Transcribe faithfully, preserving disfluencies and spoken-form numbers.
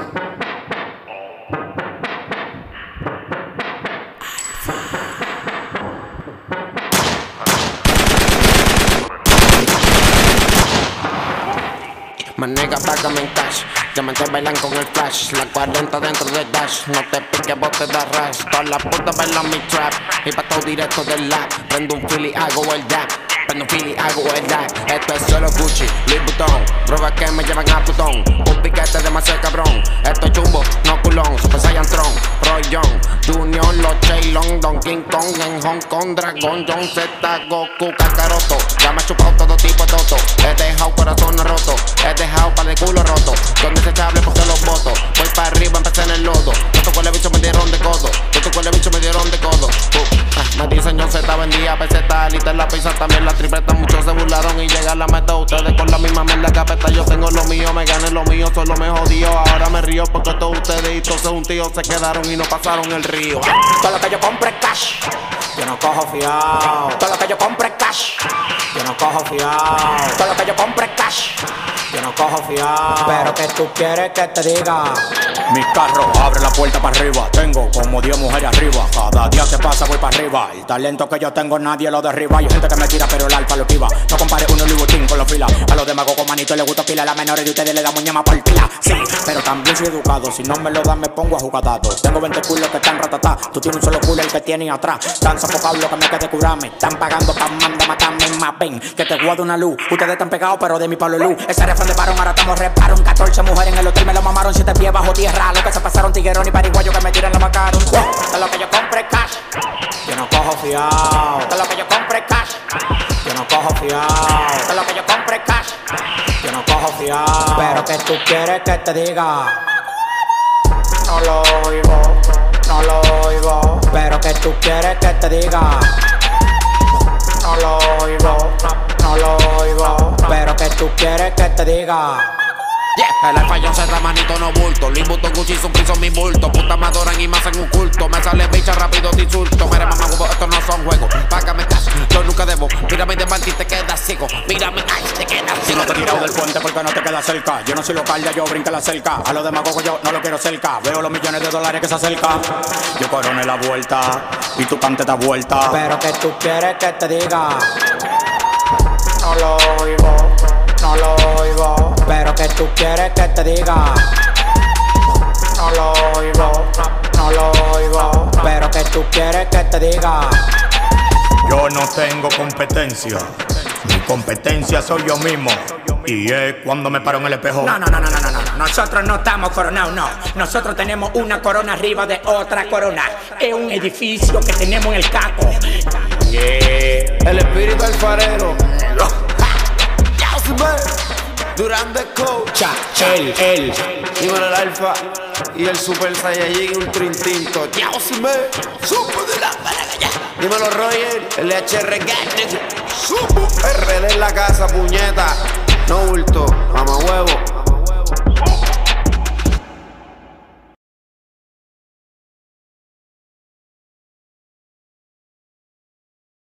My nigga, págame en cash. Diamantes bailan con el flash. La cuarenta dentro del dash. No te piques, vos te das rash. Todas las putas bailan mi trap. Y pa' todo directo del lab. Prendo un fili, hago el dab. Prendo un fili, hago el dab. Esto es solo Gucci, Louis Vuitton. Pruebas que me llevan a Plutón. Un piquete demasiado cabrón. Esto es chumbo, no culón. Super Saiyan Tron, Roy Young, Junior, los Chaylon, Don King Kong en Hong Kong, Dragon, John Z, Goku, Kakaroto. Ya me he chupado todo tipo de toto. He dejado corazones rotos. He dejado pa' de culo roto. Son desechables porque los voto. Voy pa' arriba, empecé en el lodo. Estos cuales bichos me dieron de codo. Estos cuales bichos me dieron de codo. Uh, ah, me dicen yo Z, vendía peseta. Lita la pizza también la tripleta. Muchos se burlaron y llega la meta. Ustedes con la misma mierda capeta. Yo tengo lo mío, me gané lo mío. Solo me jodió. Ahora me río porque todos ustedes y todos un tío se quedaron y no pasaron el río. Todo lo que yo compre es cash. Yo no cojo fiao. Todo lo que yo compre es cash. Yo no cojo fiao. Todo lo que yo compre es cash. Yo no cojo fiao. Pero que tú quieres que te diga. Mi carro abre la puerta para arriba. Tengo como diez mujeres arriba. Cada día que pasa voy para arriba. El talento que yo tengo nadie lo derriba. Hay gente que me tira pero el alfa lo esquiva. No compare uno Louis Vuitton con los fila. A los demagos con manito les gusta pila. A las menores de ustedes le damos ñama por pila. Sí, pero también soy educado. Si no me lo dan me pongo a jugar datos. Tengo veinte culos que están ratatá. Tú tienes un solo culo el que tienes atrás. Tan sofocado lo que me quede curarme. Están pagando pa' manda matarme más. Ven, que te guardo una luz. Ustedes están pegados pero de mi palo luz. Ese refrán de varón ahora estamos reparon. catorce mujeres en el hotel me lo mamaron. Siete pies bajo tierra. Lo que se pasaron tiguerón y pariguayo que me tiran la macaron. Todo lo que yo compre es cash. Yo no cojo fiao. Todo lo que yo compre es cash. Yo no cojo fiao. Todo lo que yo compre es cash. Yo no cojo fiao. Pero que tú quieres que te diga. No lo oigo, no lo oigo. Pero que tú quieres que te diga. No lo oigo, no lo oigo. Pero que tú quieres que te diga. Yeah. El alfa yo cerra manito no bulto. Louis Vuitton, Gucci, son piso mi bulto. Puta me adoran y me hacen un culto. Me sale bicha rápido te insulto. Mire mamá huevo, estos no son juegos. Págame cash, yo nunca debo. Mírame de mal y te quedas ciego. Mírame, ay, te quedas ciego. Si no te tirado del puente porque no te quedas cerca. Yo no soy local, ya yo brinca la cerca. A los demagogos yo no lo quiero cerca. Veo los millones de dólares que se acercan. Yo coroné la vuelta y tu cante da vuelta. Pero que tú quieres que te diga. No lo oigo, no lo oigo. Pero que tú quieres que te diga. No lo oigo, no lo oigo. Pero que tú quieres que te diga. Yo no tengo competencia. Mi competencia soy yo mismo. Y es cuando me paro en el espejo. No, no, no, no, no, no, no. Nosotros no estamos coronados, no. Nosotros tenemos una corona arriba de otra corona. Es un edificio que tenemos en el caco. Yeah. El espíritu alfarero. Durán de coach. Él, él. Dímelo el alfa y el super saiyajin ultra instinto. Yaosime. Supo de la paragaya. Dímelo Roger, el H R Gang. Supo. R D en la casa, puñeta. No bulto, mamá huevo.